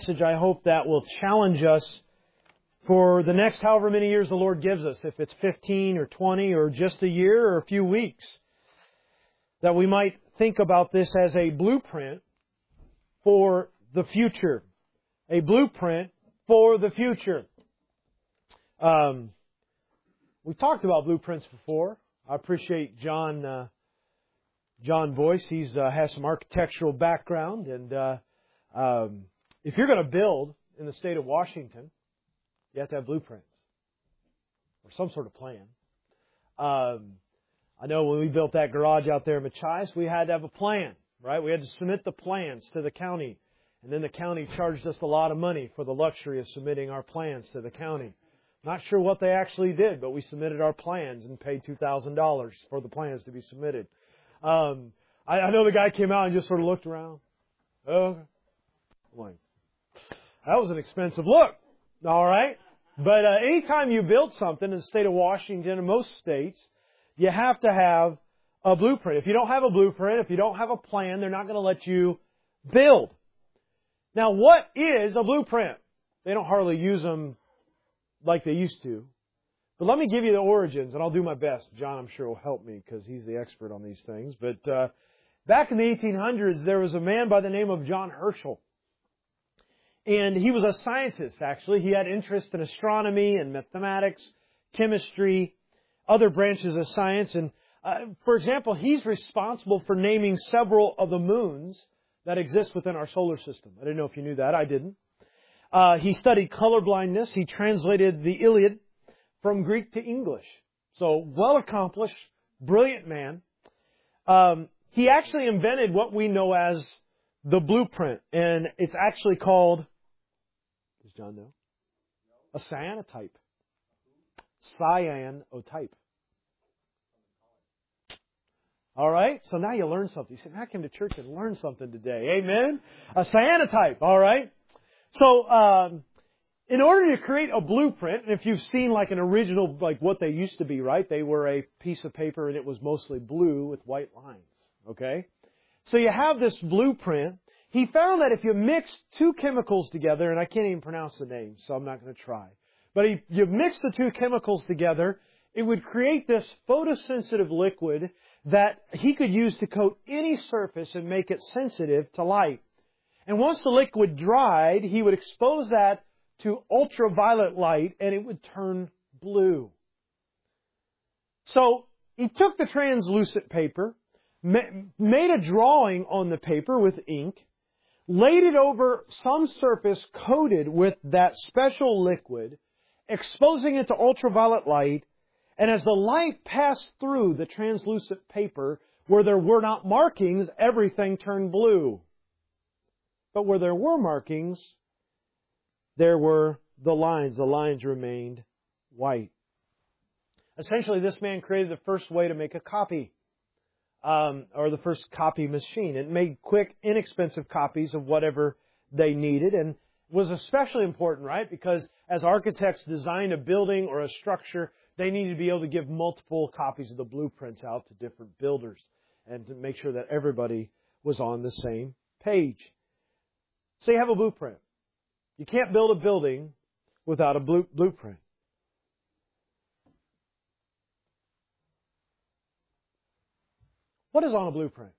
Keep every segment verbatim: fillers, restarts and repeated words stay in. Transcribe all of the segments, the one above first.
message, I hope that will challenge us for the next however many years the Lord gives us, if it's fifteen or twenty or just a year or a few weeks, that we might think about this as a blueprint for the future. A blueprint for the future. Um, we talked about blueprints before. I appreciate John uh, John Boyce. He's uh, has some architectural background, and uh, um, if you're going to build in the state of Washington, you have to have blueprints or some sort of plan. Um, I know when we built that garage out there in Machias, we had to have a plan, right? We had to submit the plans to the county. And then the county charged us a lot of money for the luxury of submitting our plans to the county. Not sure what they actually did, but we submitted our plans and paid two thousand dollars for the plans to be submitted. Um, I, I know the guy came out and just sort of looked around. Oh, okay. Like, that was an expensive look. All right. But uh, anytime you build something in the state of Washington and most states, you have to have a blueprint. If you don't have a blueprint, if you don't have a plan, they're not going to let you build. Now, what is a blueprint? They don't hardly use them like they used to. But let me give you the origins, and I'll do my best. John, I'm sure, will help me because he's the expert on these things. But uh, back in the eighteen hundreds, there was a man by the name of John Herschel. And he was a scientist, actually. He had interest in astronomy and mathematics, chemistry, other branches of science. And, uh, for example, he's responsible for naming several of the moons that exist within our solar system. I didn't know if you knew that. I didn't. Uh, he studied color blindness. He translated the Iliad from Greek to English. So, well accomplished, brilliant man. Um, he actually invented what we know as the blueprint. And it's actually called, does John know? A cyanotype. Cyanotype. All right? So now you learn something. You say, I came to church and learned something today. Amen? A cyanotype. All right? So, um, in order to create a blueprint, and if you've seen like an original, like what they used to be, right? They were a piece of paper and it was mostly blue with white lines. Okay? So you have this blueprint. He found that if you mix two chemicals together, and I can't even pronounce the name, so I'm not going to try. But if you mix the two chemicals together, it would create this photosensitive liquid that he could use to coat any surface and make it sensitive to light. And once the liquid dried, he would expose that to ultraviolet light and it would turn blue. So he took the translucent paper, made a drawing on the paper with ink, laid it over some surface coated with that special liquid, exposing it to ultraviolet light. And as the light passed through the translucent paper, where there were not markings, everything turned blue. But where there were markings, there were the lines. The lines remained white. Essentially, this man created the first way to make a copy, um, or the first copy machine. It made quick, inexpensive copies of whatever they needed, and was especially important, right? Because as architects design a building or a structure, they needed to be able to give multiple copies of the blueprints out to different builders and to make sure that everybody was on the same page. So you have a blueprint. You can't build a building without a blue, blueprint. What is on a blueprint?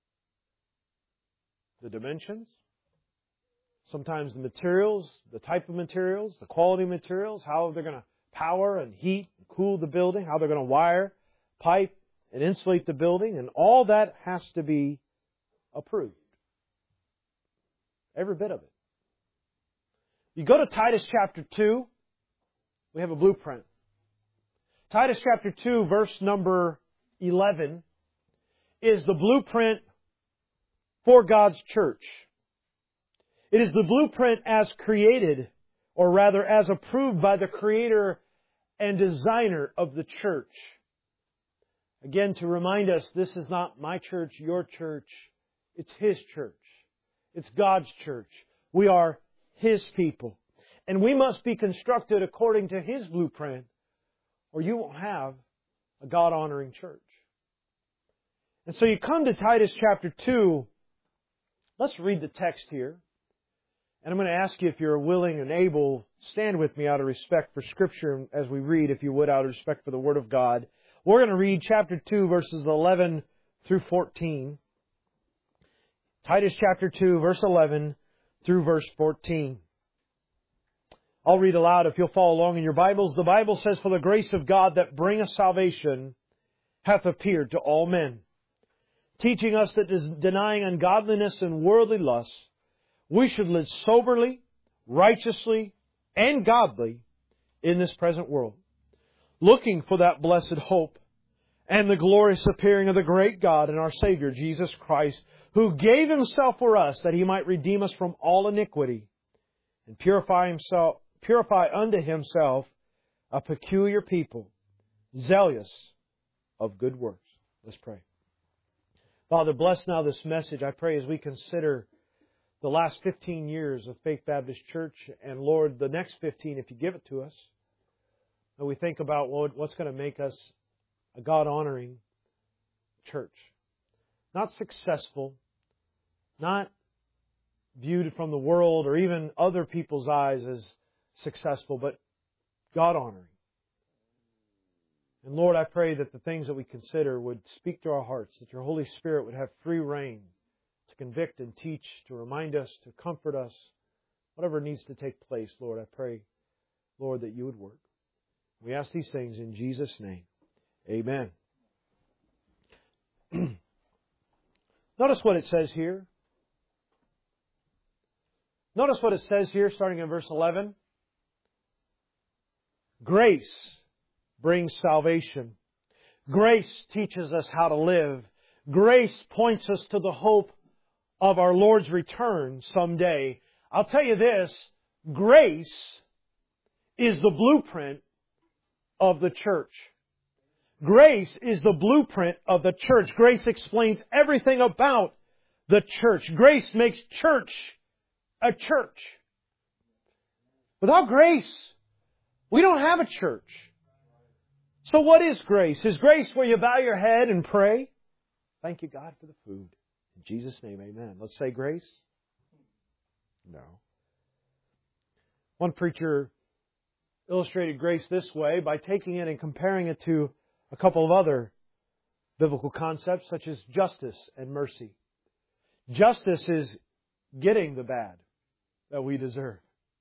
The dimensions, sometimes the materials, the type of materials, the quality of materials, how they're going to power and heat and cool the building, how they're going to wire, pipe, and insulate the building, and all that has to be approved. Every bit of it. You go to Titus chapter two, we have a blueprint. Titus chapter two, verse number eleven, is the blueprint for God's church. It is the blueprint as created, or rather as approved by the Creator and designer of the church. Again, to remind us, this is not my church, your church. It's His church. It's God's church. We are His people. And we must be constructed according to His blueprint, or you won't have a God-honoring church. And so you come to Titus chapter two. Let's read the text here. And I'm going to ask you, if you're willing and able, stand with me out of respect for Scripture as we read, if you would, out of respect for the Word of God. We're going to read chapter two, verses eleven through fourteen. Titus chapter two, verse eleven through verse fourteen. I'll read aloud if you'll follow along in your Bibles. The Bible says, "For the grace of God that bringeth salvation hath appeared to all men, teaching us that denying ungodliness and worldly lusts, we should live soberly, righteously, and godly in this present world, looking for that blessed hope and the glorious appearing of the great God and our Savior, Jesus Christ, who gave Himself for us that He might redeem us from all iniquity and purify Himself, purify unto Himself a peculiar people, zealous of good works." Let's pray. Father, bless now this message, I pray, as we consider the last fifteen years of Faith Baptist Church, and Lord, the next fifteen, if you give it to us. And we think about what's going to make us a God-honoring church. Not successful, not viewed from the world or even other people's eyes as successful, but God-honoring. And Lord, I pray that the things that we consider would speak to our hearts, that Your Holy Spirit would have free rein to convict and teach, to remind us, to comfort us, whatever needs to take place, Lord, I pray, Lord, that You would work. We ask these things in Jesus' name. Amen. Notice what it says here. Notice what it says here, starting in verse eleven. Grace brings salvation. Grace teaches us how to live. Grace points us to the hope of our Lord's return someday. I'll tell you this, grace is the blueprint of the church. Grace is the blueprint of the church. Grace explains everything about the church. Grace makes church a church. Without grace, we don't have a church. So what is grace? Is grace where you bow your head and pray? Thank you, God, for the food. In Jesus' name, amen. Let's say grace. No. One preacher illustrated grace this way by taking it and comparing it to a couple of other biblical concepts such as justice and mercy. Justice is getting the bad that we deserve.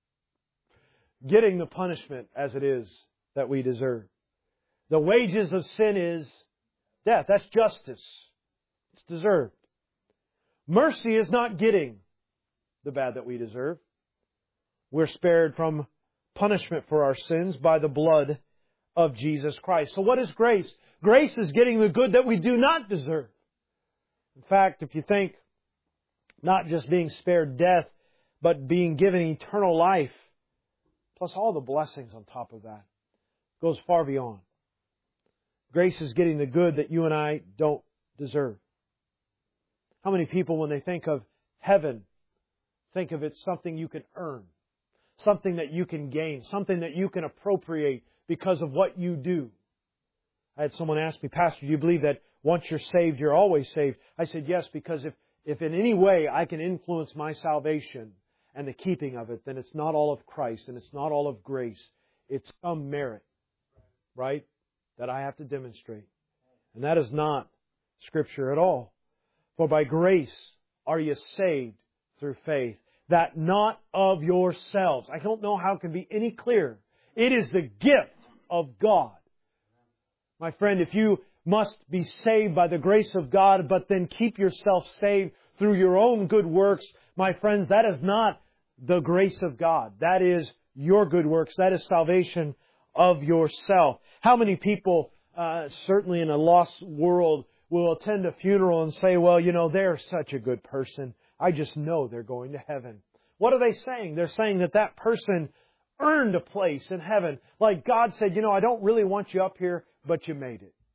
Getting the punishment as it is that we deserve. The wages of sin is death. That's justice. It's deserved. Mercy is not getting the bad that we deserve. We're spared from punishment for our sins by the blood of Jesus Christ. So what is grace? Grace is getting the good that we do not deserve. In fact, if you think not just being spared death, but being given eternal life, plus all the blessings on top of that, goes far beyond. Grace is getting the good that you and I don't deserve. How many people, when they think of heaven, think of it something you can earn, something that you can gain, something that you can appropriate because of what you do? I had someone ask me, "Pastor, do you believe that once you're saved, you're always saved?" I said, yes, because if, if in any way I can influence my salvation and the keeping of it, then it's not all of Christ and it's not all of grace. It's some merit, right, that I have to demonstrate. And that is not Scripture at all. For by grace are you saved through faith, that not of yourselves. I don't know how it can be any clearer. It is the gift of God. My friend, if you must be saved by the grace of God, but then keep yourself saved through your own good works, my friends, that is not the grace of God. That is your good works. That is salvation of yourself. How many people, uh, certainly in a lost world, will attend a funeral and say, well, you know, they're such a good person. I just know they're going to heaven. What are they saying? They're saying that that person earned a place in heaven. Like God said, you know, I don't really want you up here, but you made it.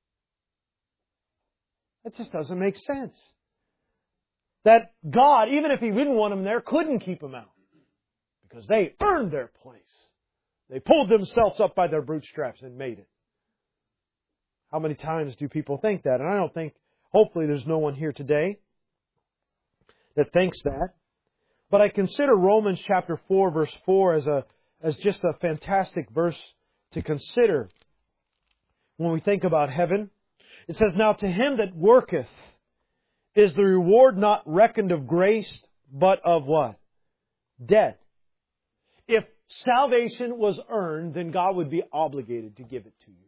That just doesn't make sense. That God, even if He didn't want them there, couldn't keep them out. Because they earned their place. They pulled themselves up by their bootstraps and made it. How many times do people think that? And I don't think, hopefully there's no one here today that thinks that. But I consider Romans chapter four, verse four as a as just a fantastic verse to consider when we think about heaven. It says, "Now to him that worketh is the reward not reckoned of grace, but of" what? Debt. If salvation was earned, then God would be obligated to give it to you.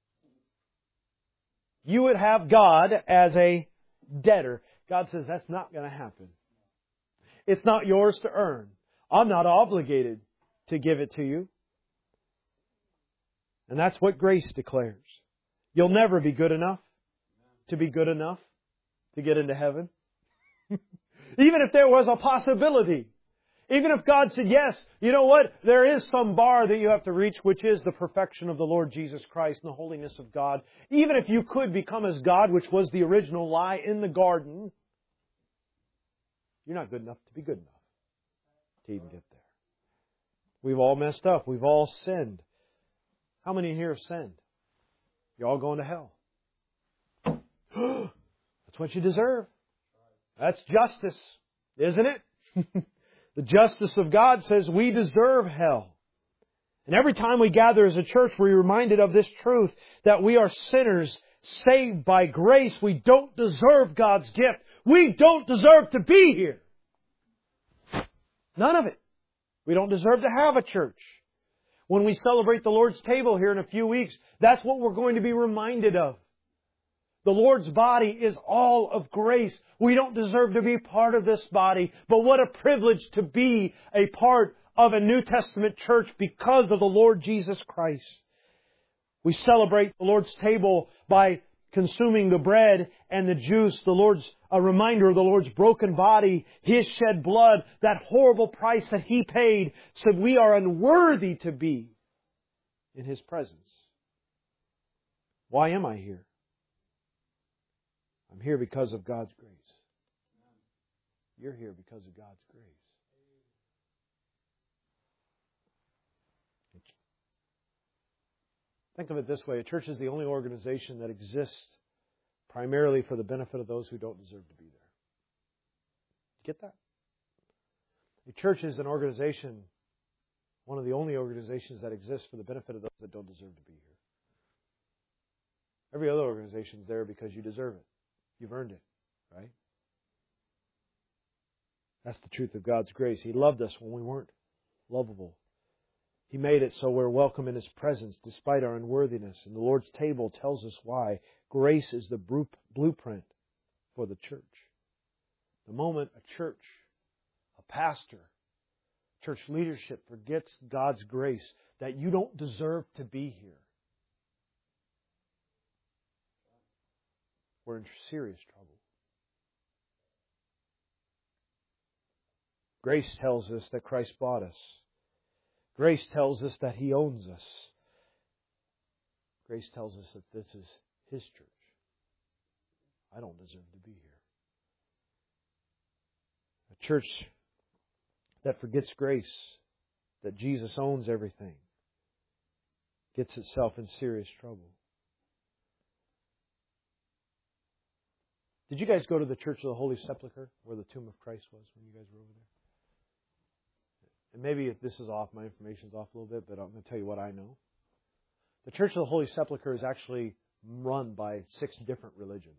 You would have God as a debtor. God says that's not going to happen. It's not yours to earn. I'm not obligated to give it to you. And that's what grace declares. You'll never be good enough to be good enough to get into heaven. Even if there was a possibility. Even if God said, yes, you know what? There is some bar that you have to reach, which is the perfection of the Lord Jesus Christ and the holiness of God. Even if you could become as God, which was the original lie in the garden, you're not good enough to be good enough to even get there. We've all messed up. We've all sinned. How many here have sinned? You're all going to hell. That's what you deserve. That's justice, isn't it? The justice of God says we deserve hell. And every time we gather as a church, we're reminded of this truth, that we are sinners saved by grace. We don't deserve God's gift. We don't deserve to be here. None of it. We don't deserve to have a church. When we celebrate the Lord's table here in a few weeks, that's what we're going to be reminded of. The Lord's body is all of grace. We don't deserve to be part of this body, but what a privilege to be a part of a New Testament church because of the Lord Jesus Christ. We celebrate the Lord's table by consuming the bread and the juice, the Lord's, a reminder of the Lord's broken body, His shed blood, that horrible price that He paid, said we are unworthy to be in His presence. Why am I here? I'm here because of God's grace. You're here because of God's grace. Think of it this way. A church is the only organization that exists primarily for the benefit of those who don't deserve to be there. Get that? A church is an organization, one of the only organizations that exists for the benefit of those that don't deserve to be here. Every other organization is there because you deserve it. You've earned it, right? That's the truth of God's grace. He loved us when we weren't lovable. He made it so we're welcome in His presence despite our unworthiness. And the Lord's table tells us why. Grace is the blueprint for the church. The moment a church, a pastor, church leadership forgets God's grace, that you don't deserve to be here, we're in serious trouble. Grace tells us that Christ bought us. Grace tells us that He owns us. Grace tells us that this is His church. I don't deserve to be here. A church that forgets grace, that Jesus owns everything, gets itself in serious trouble. Did you guys go to the Church of the Holy Sepulchre, where the tomb of Christ was, when you guys were over there? And maybe if this is off, my information's off a little bit, but I'm going to tell you what I know. The Church of the Holy Sepulchre is actually run by six different religions.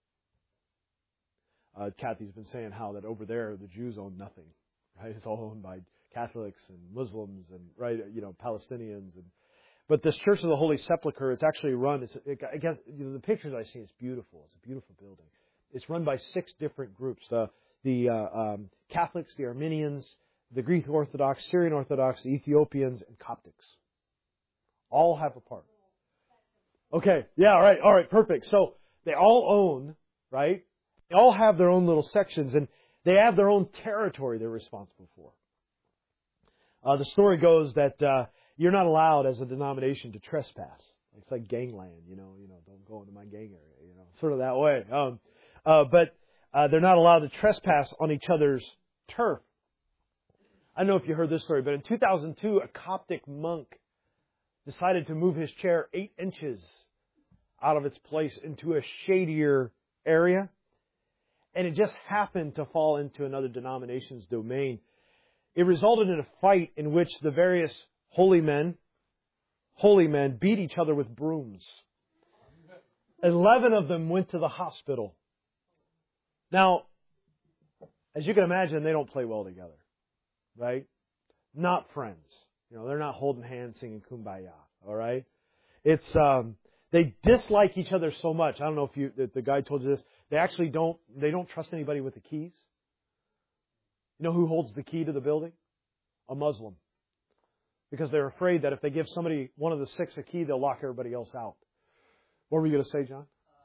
Uh, Kathy's been saying how that over there the Jews own nothing, right? It's all owned by Catholics and Muslims and right, you know, Palestinians. And but this Church of the Holy Sepulchre, it's actually run. It's it, I guess you know, the pictures I see, it's beautiful. It's a beautiful building. It's run by six different groups: the the uh, um, Catholics, the Armenians, the Greek Orthodox, Syrian Orthodox, the Ethiopians, and Coptics. All have a part. Okay, yeah, all right, all right, perfect. So they all own, right? They all have their own little sections, and they have their own territory they're responsible for. Uh, the story goes that uh, you're not allowed as a denomination to trespass. It's like gangland, you know. You know, don't go into my gang area, you know, sort of that way. Um, uh, but uh, they're not allowed to trespass on each other's turf. I don't know if you heard this story, but in two thousand two, a Coptic monk decided to move his chair eight inches out of its place into a shadier area. and it just happened to fall into another denomination's domain. It resulted in a fight in which the various holy men, holy men beat each other with brooms. Eleven of them went to the hospital. Now, as you can imagine, they don't play well together, right? Not friends. You know, they're not holding hands singing Kumbaya, all right? It's, um, they dislike each other so much. I don't know if you, if the guy told you this. They actually don't, they don't trust anybody with the keys. You know who holds the key to the building? A Muslim. Because they're afraid that if they give somebody, one of the six, a key, they'll lock everybody else out. What were you going to say, John?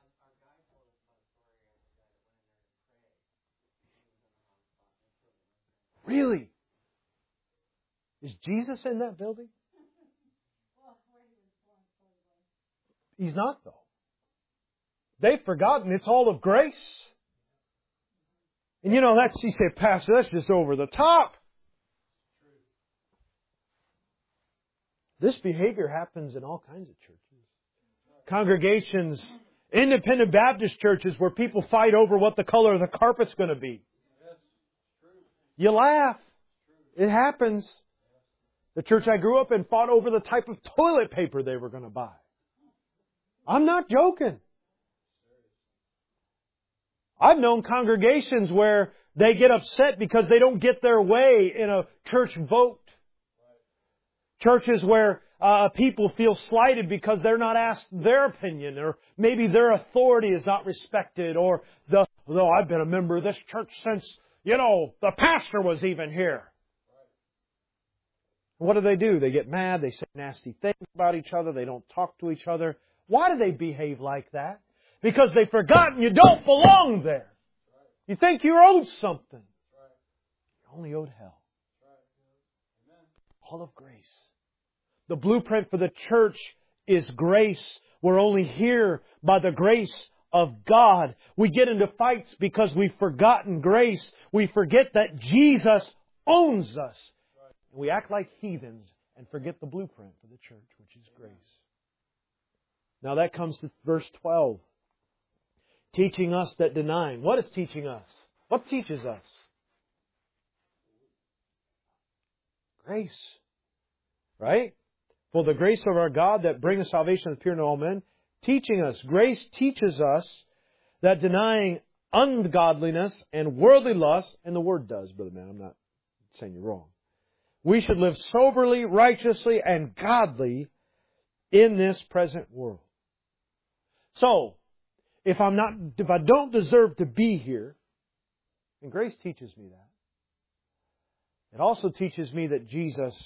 Really? Is Jesus in that building? He's not, though. They've forgotten it's all of grace. And you know, that's, you say, Pastor, that's just over the top. This behavior happens in all kinds of churches. Congregations, independent Baptist churches where people fight over what the color of the carpet's going to be. You laugh. It happens. The church I grew up in fought over the type of toilet paper they were going to buy. I'm not joking. I've known congregations where they get upset because they don't get their way in a church vote. Churches where uh, people feel slighted because they're not asked their opinion, or maybe their authority is not respected, or the, though I've been a member of this church since, you know, the pastor was even here. What do they do? They get mad, they say nasty things about each other, they don't talk to each other. Why do they behave like that? Because they've forgotten you don't belong there. You think you're owed something. You're only owed hell. All of grace. The blueprint for the church is grace. We're only here by the grace of God. We get into fights because we've forgotten grace. We forget that Jesus owns us. And we act like heathens and forget the blueprint for the church, which is grace. Now that comes to verse twelve. Teaching us that denying. What is teaching us? What teaches us? Grace. Right? For the grace of our God that bringeth salvation appear to all men. Teaching us. Grace teaches us that denying ungodliness and worldly lust, and the Word does, Brother Man, I'm not saying you're wrong. We should live soberly, righteously, and godly in this present world. So, if I'm not, if I don't deserve to be here, and grace teaches me that, it also teaches me that Jesus,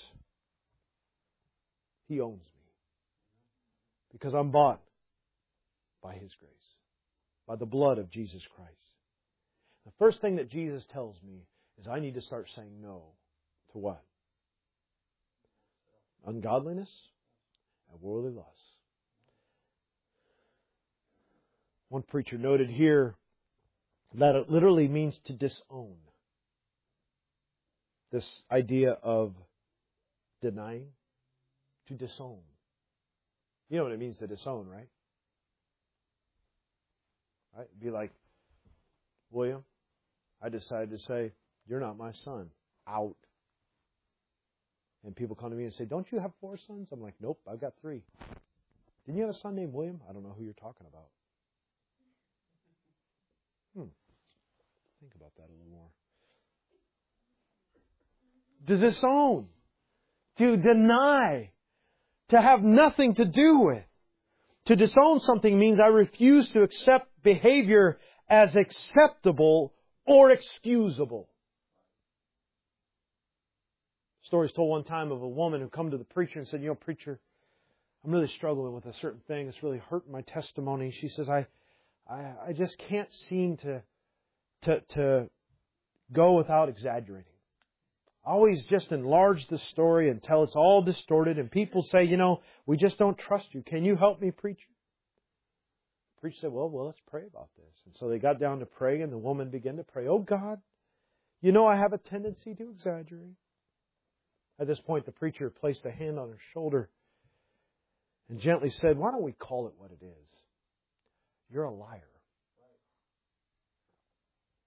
He owns me. Because I'm bought by His grace, by the blood of Jesus Christ. The first thing that Jesus tells me is I need to start saying no to what? Ungodliness and worldly lust. One preacher noted here that it literally means to disown. This idea of denying, to disown. You know what it means to disown, right? Right? It'd be like, William, I decided to say, you're not my son. Out. And people come to me and say, don't you have four sons? I'm like, nope, I've got three. Didn't you have a son named William? I don't know who you're talking about. Hmm. Think about that a little more. To disown. To deny. To have nothing to do with. To disown something means I refuse to accept behavior as acceptable or excusable. Story's told one time of a woman who come to the preacher and said, you know, preacher, I'm really struggling with a certain thing. It's really hurting my testimony. She says, I I, I just can't seem to, to, to go without exaggerating. I always just enlarge the story until it's all distorted and people say, you know, we just don't trust you. Can you help me, preacher? The preacher said, well, well, let's pray about this. And so they got down to pray and the woman began to pray, oh God, you know I have a tendency to exaggerate. At this point, the preacher placed a hand on her shoulder and gently said, why don't we call it what it is? You're a liar.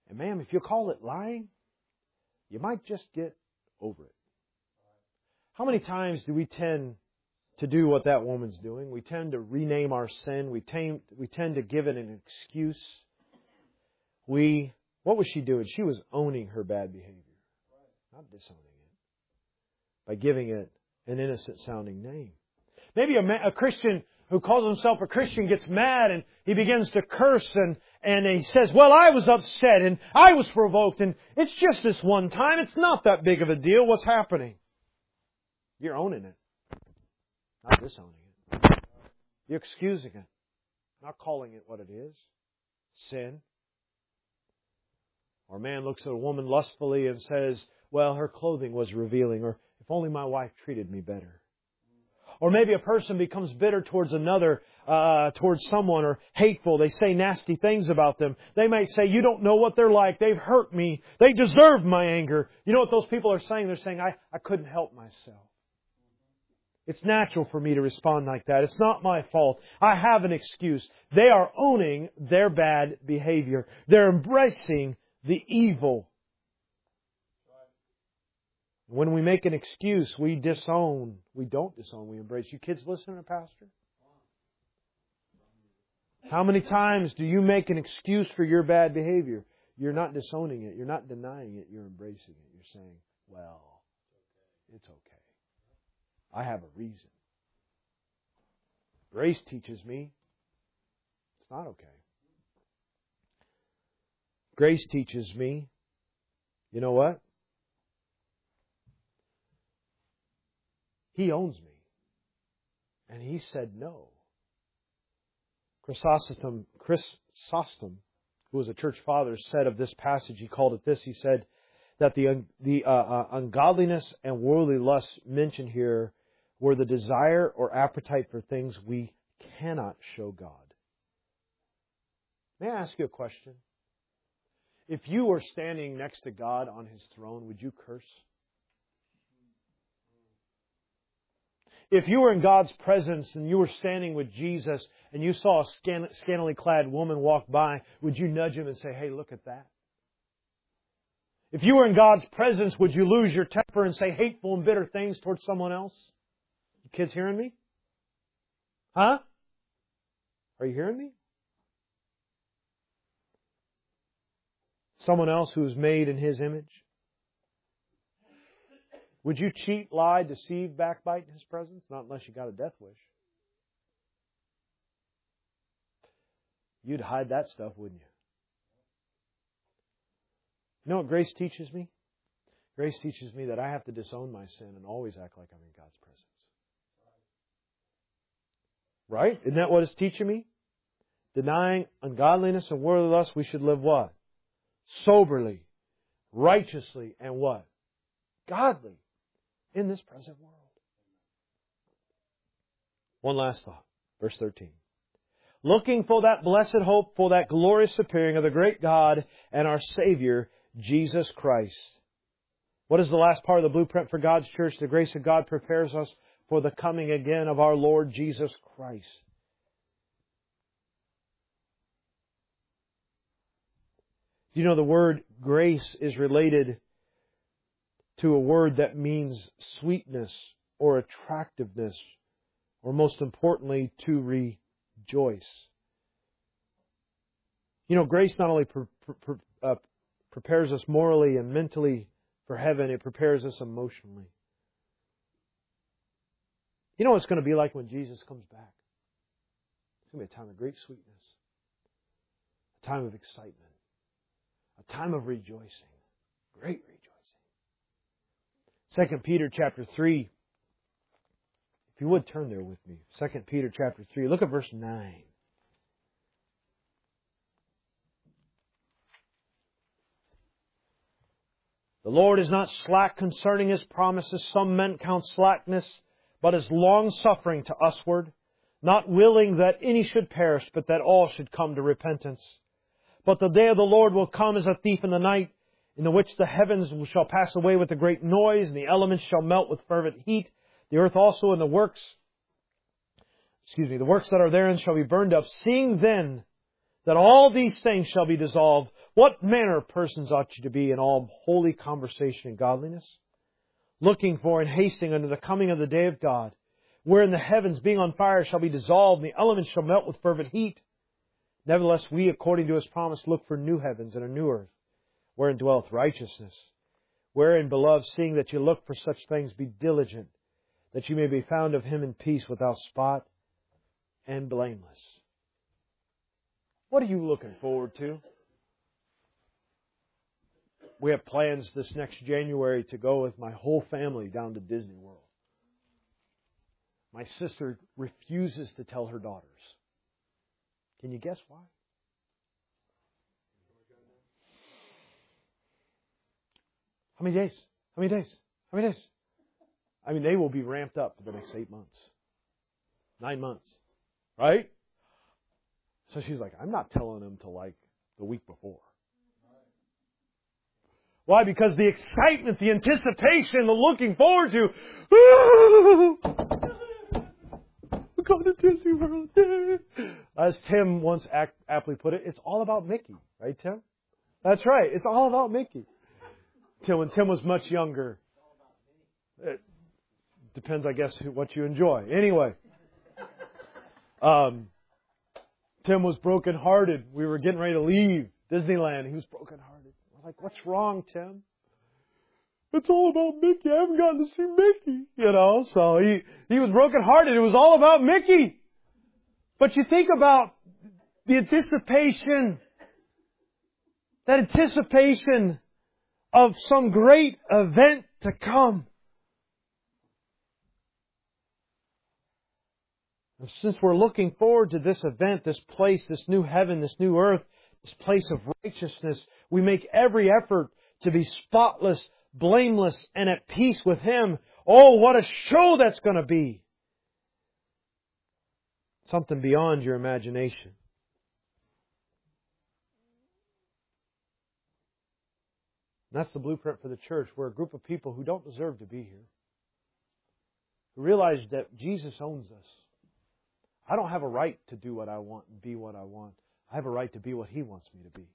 And ma'am, if you call it lying, you might just get over it. How many times do we tend to do what that woman's doing? We tend to rename our sin. We tend, we tend to give it an excuse. We, what was she doing? She was owning her bad behavior, not disowning it, by giving it an innocent sounding name. Maybe a, a Christian who calls himself a Christian gets mad and he begins to curse and, and he says, well, I was upset and I was provoked and it's just this one time. It's not that big of a deal. What's happening? You're owning it, not disowning it. You're excusing it, not calling it what it is. Sin. Or a man looks at a woman lustfully and says, well, her clothing was revealing, or if only my wife treated me better. Or maybe a person becomes bitter towards another, uh, towards someone, or hateful. They say nasty things about them. They might say, you don't know what they're like. They've hurt me. They deserve my anger. You know what those people are saying? They're saying, I, I couldn't help myself. It's natural for me to respond like that. It's not my fault. I have an excuse. They are owning their bad behavior. They're embracing the evil. When we make an excuse, we disown. We don't disown, we embrace. You kids listening to Pastor? How many times do you make an excuse for your bad behavior? You're not disowning it. You're not denying it. You're embracing it. You're saying, well, it's okay. I have a reason. Grace teaches me it's not okay. Grace teaches me, you know what? He owns me. And He said no. Chrysostom, Chrysostom, who was a church father, said of this passage, he called it this, he said that the, the uh, uh, ungodliness and worldly lusts mentioned here were the desire or appetite for things we cannot show God. May I ask you a question? If you were standing next to God on His throne, would you curse? If you were in God's presence and you were standing with Jesus and you saw a scan- scantily clad woman walk by, would you nudge Him and say, hey, look at that? If you were in God's presence, would you lose your temper and say hateful and bitter things towards someone else? You kids hearing me? Huh? Are you hearing me? Someone else who is made in His image? Would you cheat, lie, deceive, backbite in His presence? Not unless you got a death wish. You'd hide that stuff, wouldn't you? You know what grace teaches me? Grace teaches me that I have to disown my sin and always act like I'm in God's presence. Right? Isn't that what it's teaching me? Denying ungodliness and worldly lust, we should live what? Soberly, righteously, and what? Godly in this present world. One last thought. Verse thirteen. Looking for that blessed hope, for that glorious appearing of the great God and our Savior, Jesus Christ. What is the last part of the blueprint for God's church? The grace of God prepares us for the coming again of our Lord Jesus Christ. Do you know the word grace is related to a word that means sweetness or attractiveness, or most importantly, to rejoice? You know, grace not only pre- pre- uh, prepares us morally and mentally for heaven, it prepares us emotionally. You know what it's going to be like when Jesus comes back? It's going to be a time of great sweetness, a time of excitement, a time of rejoicing, great rejoicing. Second Peter chapter three. If you would turn there with me. Second Peter chapter three. Look at verse nine. The Lord is not slack concerning His promises. Some men count slackness, but is long-suffering to usward, not willing that any should perish, but that all should come to repentance. But the day of the Lord will come as a thief in the night, in the which the heavens shall pass away with a great noise, and the elements shall melt with fervent heat. The earth also and the works, excuse me, the works that are therein shall be burned up. Seeing then that all these things shall be dissolved, what manner of persons ought you to be in all holy conversation and godliness? Looking for and hasting unto the coming of the day of God, wherein the heavens being on fire shall be dissolved, and the elements shall melt with fervent heat. Nevertheless, we, according to His promise, look for new heavens and a new earth, wherein dwelleth righteousness. Wherein, beloved, seeing that you look for such things, be diligent, that you may be found of Him in peace, without spot and blameless. What are you looking forward to? We have plans this next January to go with my whole family down to Disney World. My sister refuses to tell her daughters. Can you guess why? How many days? How many days? How many days? I mean, they will be ramped up for the next eight months. Nine months. Right? So she's like, I'm not telling them till like the week before. Why? Because the excitement, the anticipation, the looking forward to. We're going to Disney World. As Tim once act, aptly put it, it's all about Mickey. Right, Tim? That's right. It's all about Mickey. Tim, when Tim was much younger, it depends, I guess, what you enjoy. Anyway, um, Tim was brokenhearted. We were getting ready to leave Disneyland. He was brokenhearted. We're like, what's wrong, Tim? It's all about Mickey. I haven't gotten to see Mickey. You know, so he, he was brokenhearted. It was all about Mickey. But you think about the anticipation, that anticipation of some great event to come. And since we're looking forward to this event, this place, this new heaven, this new earth, this place of righteousness, we make every effort to be spotless, blameless, and at peace with Him. Oh, what a show that's going to be! Something beyond your imagination. And that's the blueprint for the church. We're a group of people who don't deserve to be here. Who realize that Jesus owns us. I don't have a right to do what I want and be what I want. I have a right to be what He wants me to be.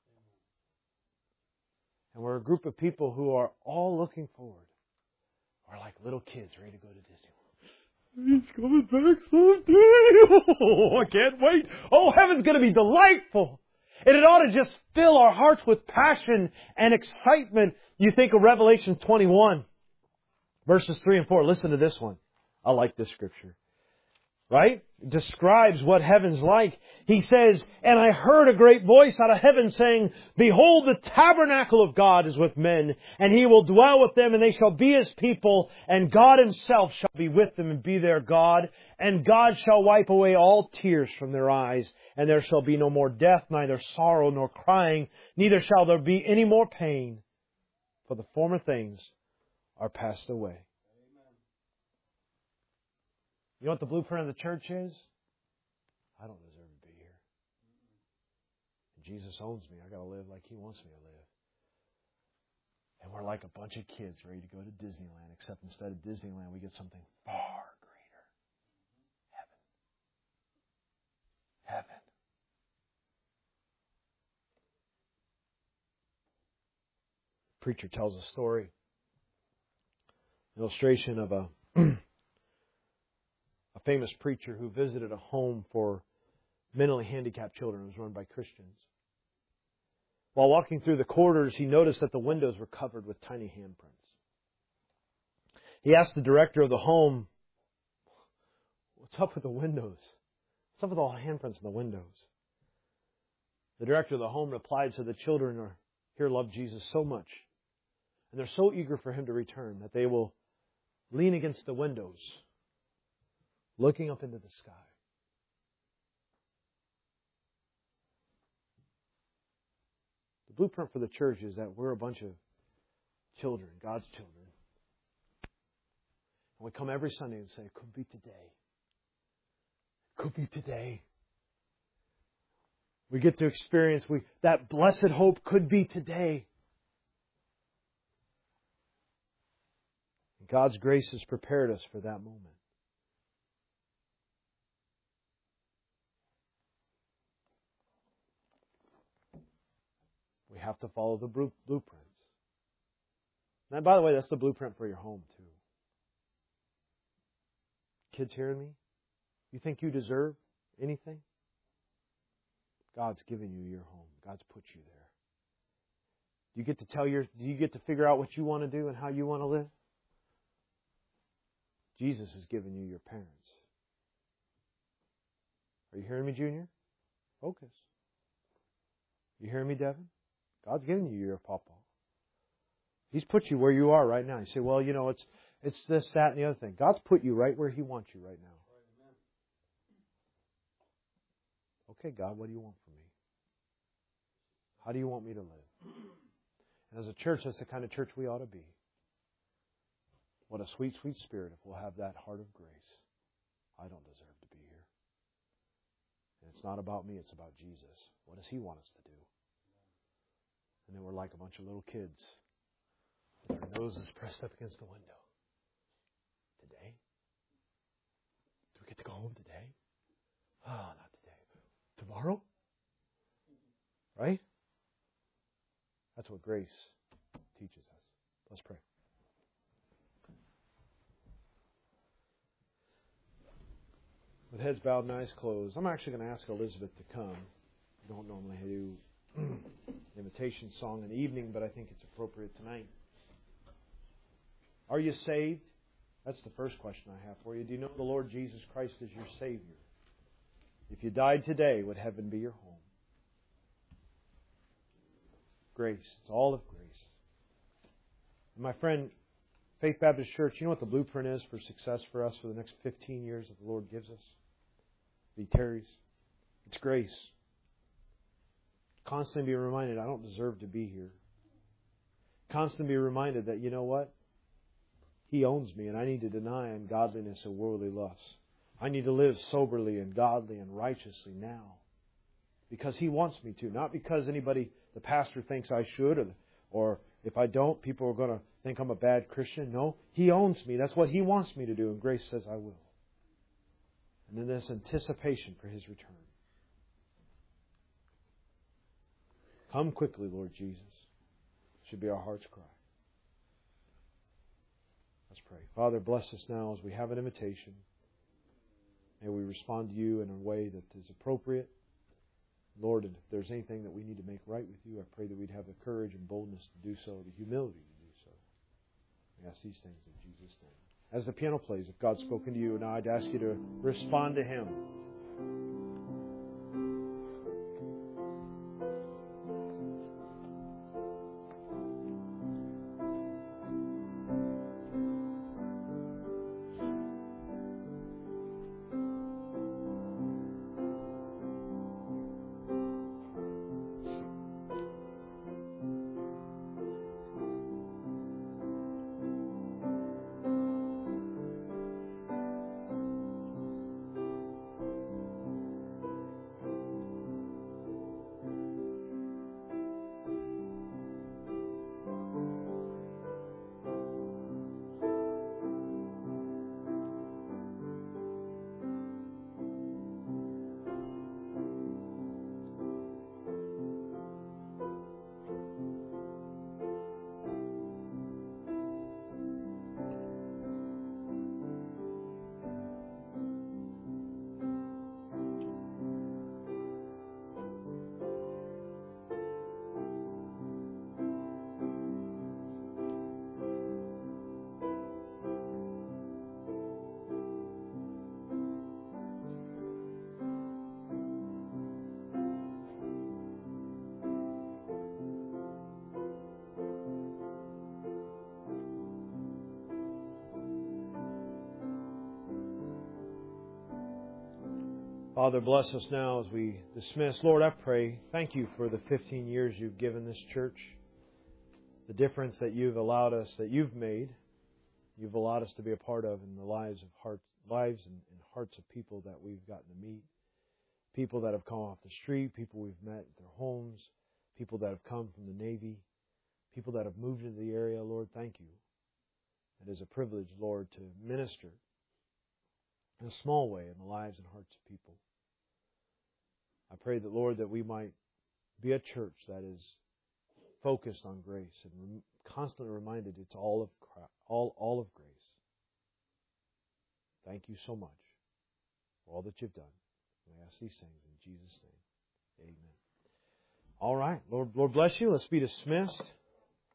And we're a group of people who are all looking forward. We're like little kids ready to go to Disney World. He's coming back someday. Oh, I can't wait. Oh, heaven's going to be delightful. And it ought to just fill our hearts with passion and excitement. You think of Revelation twenty-one, verses three and four. Listen to this one. I like this scripture. Right? It describes what heaven's like. He says, and I heard a great voice out of heaven saying, Behold, the tabernacle of God is with men, and He will dwell with them, and they shall be His people, and God Himself shall be with them and be their God. And God shall wipe away all tears from their eyes, and there shall be no more death, neither sorrow nor crying, neither shall there be any more pain, for the former things are passed away. You know what the blueprint of the church is? I don't deserve to be here. Jesus owns me. I got to live like He wants me to live. And we're like a bunch of kids ready to go to Disneyland, except instead of Disneyland, we get something far greater. Heaven. Heaven. The preacher tells a story, illustration of a A famous preacher who visited a home for mentally handicapped children. It was run by Christians. While walking through the corridors, he noticed that the windows were covered with tiny handprints. He asked the director of the home, What's up with the windows? What's up with all the handprints in the windows? The director of the home replied, So the children are here love Jesus so much, and they're so eager for Him to return, that they will lean against the windows, looking up into the sky. The blueprint for the church is that we're a bunch of children, God's children. And we come every Sunday and say, it could be today. It could be today. We get to experience we that blessed hope could be today. God's grace has prepared us for that moment. have to follow the blueprints. And by the way, that's the blueprint for your home too. Kids hearing me? You think you deserve anything? God's given you your home. God's put you there. Do you get to tell your do you get to figure out what you want to do and how you want to live? Jesus has given you your parents. Are you hearing me, Junior? Focus. You hearing me, Devin? God's given you your papa. He's put you where you are right now. You say, well, you know, it's it's this, that, and the other thing. God's put you right where He wants you right now. Okay, God, what do you want from me? How do you want me to live? And as a church, that's the kind of church we ought to be. What a sweet, sweet spirit if we'll have that heart of grace. I don't deserve to be here. And it's not about me, it's about Jesus. What does He want us to do? And then we're like a bunch of little kids with our noses pressed up against the window. Today? Do we get to go home today? Oh, not today. Tomorrow? Right? That's what grace teaches us. Let's pray. With heads bowed and eyes closed, I'm actually going to ask Elizabeth to come. We don't normally do invitation song in the evening, but I think it's appropriate tonight. Are you saved? That's the first question I have for you. Do you know the Lord Jesus Christ as your Savior? If you died today, would heaven be your home? Grace. It's all of grace. And my friend, Faith Baptist Church, you know what the blueprint is for success for us for the next fifteen years that the Lord gives us? He tarries. It's grace. Constantly be reminded, I don't deserve to be here. Constantly be reminded that, you know what? He owns me, and I need to deny ungodliness and worldly lusts. I need to live soberly and godly and righteously now. Because He wants me to. Not because anybody, the pastor thinks I should, or, or if I don't, people are going to think I'm a bad Christian. No, He owns me. That's what He wants me to do, and grace says I will. And then this anticipation for His return. Come quickly, Lord Jesus. Should be our heart's cry. Let's pray. Father, bless us now as we have an invitation. May we respond to You in a way that is appropriate. Lord, and if there's anything that we need to make right with You, I pray that we'd have the courage and boldness to do so, the humility to do so. We ask these things in Jesus' name. As the piano plays, if God's spoken to you, now I'd ask you to respond to Him. Father, bless us now as we dismiss. Lord, I pray, thank You for the fifteen years You've given this church, the difference that You've allowed us, that You've made, You've allowed us to be a part of in the lives of hearts, lives and, and hearts of people that we've gotten to meet, people that have come off the street, people we've met at their homes, people that have come from the Navy, people that have moved into the area. Lord, thank You. It is a privilege, Lord, to minister in a small way in the lives and hearts of people. I pray that, Lord, that we might be a church that is focused on grace and constantly reminded it's all of all all of grace. Thank you so much for all that you've done. And I ask these things in Jesus' name. Amen. All right. Lord, Lord bless you. Let's be dismissed.